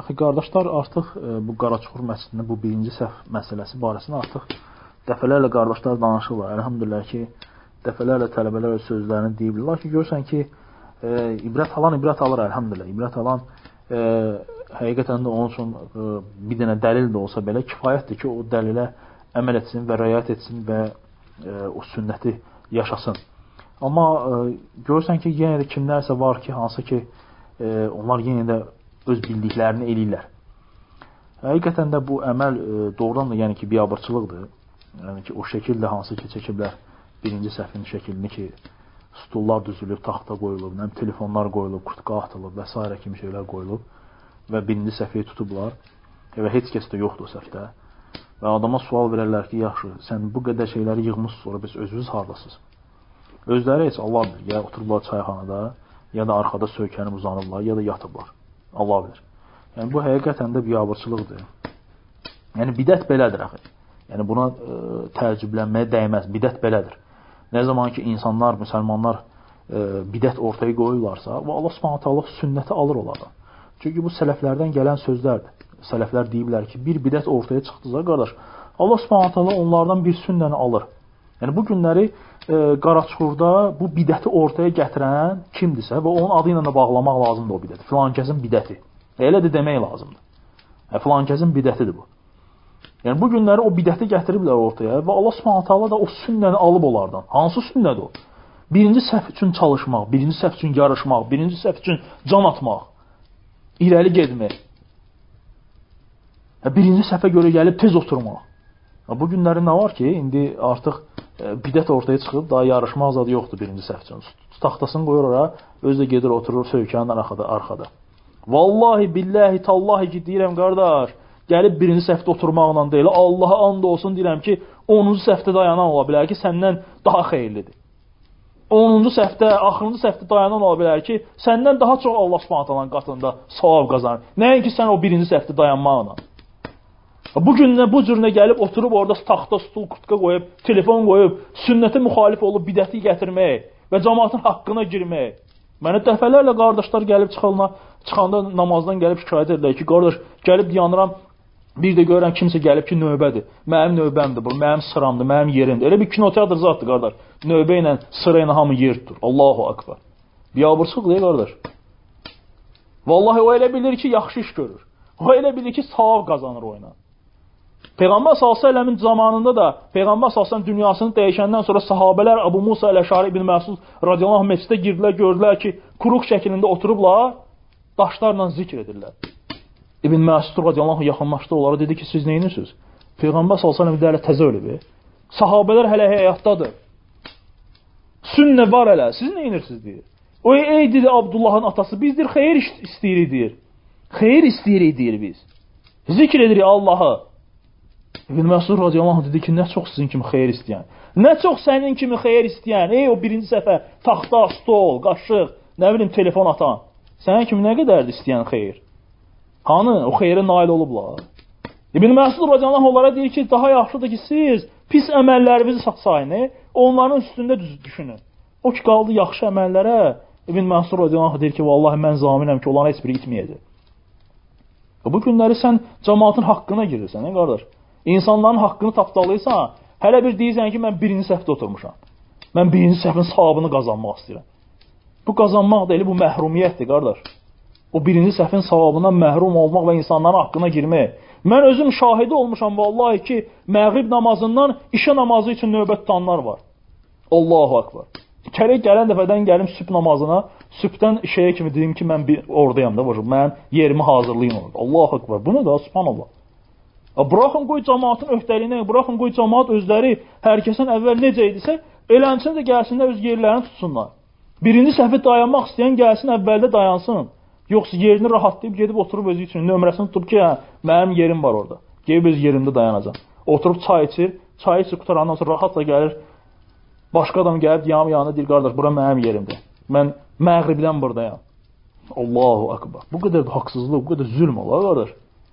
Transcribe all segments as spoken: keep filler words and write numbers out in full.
Axı qardaşlar, artıq e, bu Qaraçuxur məscidində bu birinci səhv məsələsi barəsində artıq dəfələrlə qardaşlar danışırlar. Elhamdülillah ki, dəfələrlə tələbələr öz sözlərini deyiblər ki, görürsən ki, e, ibrət alan ibrət alır, elhamdülillah. İbrət alan e, həqiqətən də onun üçün e, bir dənə dəlil də olsa belə kifayətdir ki, o dəlilə əməl etsin və riayət etsin və e, o sünnəti yaşasın. Amma e, görürsən ki, yenə də kimlərsə var ki, hansı ki, e, onlar yenə də öz bildiklərini eləyirlər. Həqiqətən də bu əməl e, doğrudan da yəni ki, biabırçılıqdır. Yəni ki, o şəkildə hansı ki, çəkiblər birinci səhvin şəklini ki, stullar düzülüb, taxta qoyulub, nəm, telefonlar qoyulub, kurtka atılıb və s. kimi şeylər qoyulub və birinci səhvini tutublar və heç kəs də yoxdur o səhvdə. Və adama sual verərlər ki, yaxşı, sən bu qədər şeyləri yığmışsınız, sonra biz özünüz hardasınız? Özləri heç Allah bilir, ya oturublar çayxanada, ya da arxada söykənib uzanıblar, ya da yatıblar. Allah bilir. Yəni bu həqiqətən də biabırçılıqdır. Yəni bidət belədir axı. Yəni buna e, təəccüblənməyə dəyməz. Bidət belədir. Nə zaman ki insanlar, müsəlmanlar e, bidət ortaya qoyurlarsa, və Allah Subhanahu taala sünnəti alır onlardan. Çünki bu sələflərdən gələn sözlərdir. Sələflər deyiblər ki, bir bidət ortaya çıxdısa, qardaş, Allah Subhanahu taala onlardan bir sünnəni alır. Yəni bu günləri e, Qaraçuxurda bu bidəti ortaya gətirən kimdirsə və onun adı ilə də bağlamaq lazımdır o bidəti. Filankəsin bidəti. Elə də demək lazımdır. Hə, filankəsin bidətidir bu. Yəni bu günləri o bidəti gətiriblər ortaya və Allah Subhanahu taala da o sünnəni alıb onlardan. Hansı sünnədir o? Birinci səhv üçün çalışmaq, birinci səhv üçün yarışmaq, birinci səhv üçün can atmaq, irəli getmək. Hə, birinci səhvə görə gəlib tez oturmaq. Bu günləri nə var ki, indi artıq e, bidət ortaya çıxıb, daha yarışma azadı yoxdur birinci səhv üçün. Taxtasını qoyur ora, özü də gedir, oturur söykənin arxada, arxada. Vallahi, billahi, tallahi ki, deyirəm, qardaş, gəlib birinci səhvdə oturmaqla deyil, Allaha and olsun deyirəm ki, onuncu səhvdə dayanan ola bilər ki, səndən daha xeyirlidir. onuncu səhvdə, axırıncı səhvdə dayanan ola bilər ki, səndən daha çox Allah Subhanahu taalanın qatında savab qazanır. Nəinki sən o birinci səhvdə dayanmaqla. Bu gündən bu cürünə gəlib oturub orada taxta, stul, kurtka qoyub, telefon qoyub, sünnətə müxalif olub bidəti gətirmək və cəmaatın haqqına girmək. Mənə dəfələrlə qardaşlar gəlib çıxanlar, çıxanda namazdan gəlib şikayət edirlər ki, qardaş, gəlib dayanıram, bir də görürəm kimsə gəlib ki, növbədir. Mənim növbəmdir bu, mənim sıramdır, mənim yerimdir. Elə bir kinoteatr zatdır, qardaş. Növbə ilə, sıra ilə hamı yer tutur. Allahu akbar. Biabırçılıq deyil, qardaş. Vallahi o elə bilir ki, yaxşı iş görür. O elə bilir ki, savab qazanır o ilə. Peyğəmbər sallallahu əleyhi və səlləmin zamanında da Peyğəmbər sallallahu əleyhi və səlləm dünyasını dəyişəndən sonra sahabelər Əbu Musa əl-Əşari ibn Məsud radiyallahu anh məscidə girdilər, gördülər ki, kuruq şəklində oturublar, daşlarla zikr edirlər. İbn Məsud radiyallahu anh yaxınlaşdı onlara, dedi ki, siz nə edirsiniz? Peyğəmbər sallallahu əleyhi və səlləm təzə ölüb. Sahabelər hələ həyatdadır. Sünnə var hələ. Siz nə edirsiniz deyir. O ey dedi Abdullahın atası, bizdir xeyir istəyirik deyir. Xeyir istəyirik deyir biz. Zikr edirik Allahı. İbn Məsud radiyallahu anh dedi ki, nə çox sizin kimi xeyir istəyən. Nə çox sənin kimi xeyir istəyən. Ey o birinci səfər taxta, stol, qaşıq, nə bilim telefon atan. Sənin kimi nə qədərdir istəyən xeyir? Hanı o xeyrə nail olublar? İbn Məsud radiyallahu anh onlara deyir ki, daha yaxşıdır ki, siz pis əməllərinizi sayın, onların üstündə düz düşünün. O ki, qaldı yaxşı əməllərə. İbn Məsud radiyallahu anh deyir ki, vallahi mən zaminəm ki, onların heç biri itməyəcək. Bu günləri sən cəmaatın haqqına girirsən, nə qardaş? İnsanların haqqını tapdalayırsan, hələ bir deyirsən ki, mən birinci səhvdə oturmuşam. Mən birinci səhvin savabını qazanmaq istəyirəm. Bu qazanmaq deyil, bu məhrumiyyətdir, qardaş. O birinci səhvin savabından məhrum olmaq və insanların haqqına girmək. Mən özüm şahidi olmuşam, vallahi ki, məğrib namazından işə namazı üçün növbət tutanlar var. Allahu akbar. Kərək gələn dəfədən gəlim sübh namazına, sübhdən işəyə kimi dedim ki, mən bir oradayam da, mən yerimi hazırlayın orada. Allahu akbar. Bu nə da, subhanallah. Buraxın qoy cəmaatın öhdəliyinə, buraxın qoy cəmaat özləri hər kəsin əvvəl necə idisə, eləmsin də gəlsinlər öz yerlərini tutsunlar. Birinci səhvi dayanmaq istəyən gəlsin əvvəldə dayansın. Yoxsa yerini rahatlayıb gedib oturub özü üçün nömrəsini tutub ki, hə, mənim yerim var orada. Gedib öz yerimdə dayanacam. Oturub çay içir, çay içir qutarandan sonra rahatla gəlir. Başqa adam gəlib yanım yanına deyir, qardaş, bura mənim yerimdir. Mən məğribdən buradayam. Allahu akbar. Bu qədər haqsızlıq, bu qədər zülm olar, qardaş.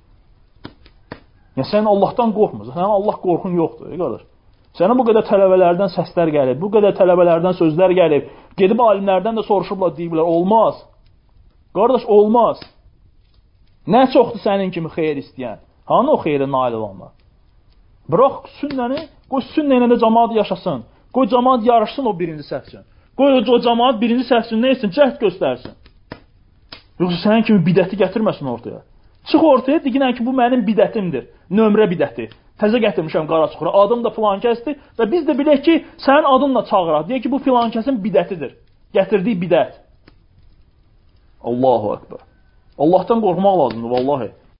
Yəni, sən Allahdan qorxmursan, sənin Allah qorxun yoxdur, qardaş. Sənə bu qədər tələbələrdən səslər gəlib, bu qədər tələbələrdən sözlər gəlib, gedib alimlərdən də soruşublar, deyiblər, olmaz. Qardaş, olmaz. Nə çoxdur sənin kimi xeyir istəyən? Hanı o xeyrə nail olanlar? Bırax sünnəni, qoy sünnə ilə də cəmaat yaşasın. Qoy cəmaat yarışsın o birinci səhv üçün. Qoy o cəmaat birinci səhv üçün nə etsin? Cəhd göstərsin. Yoxsa sənin kimi bidəti gətirməsin ortaya. Çıx ortaya, deyinən ki, bu mənim bidətimdir. Nömrə bidəti. Təzə gətirmişəm Qaraçuxura. Adım da filan kəsdir və biz də bilək ki, sənin adınla çağıraq. Deyək ki, bu filan kəsin bidətidir. Gətirdiyi bidət. Allahu Ekber. Allahdan qorxmaq lazımdır, vallahi.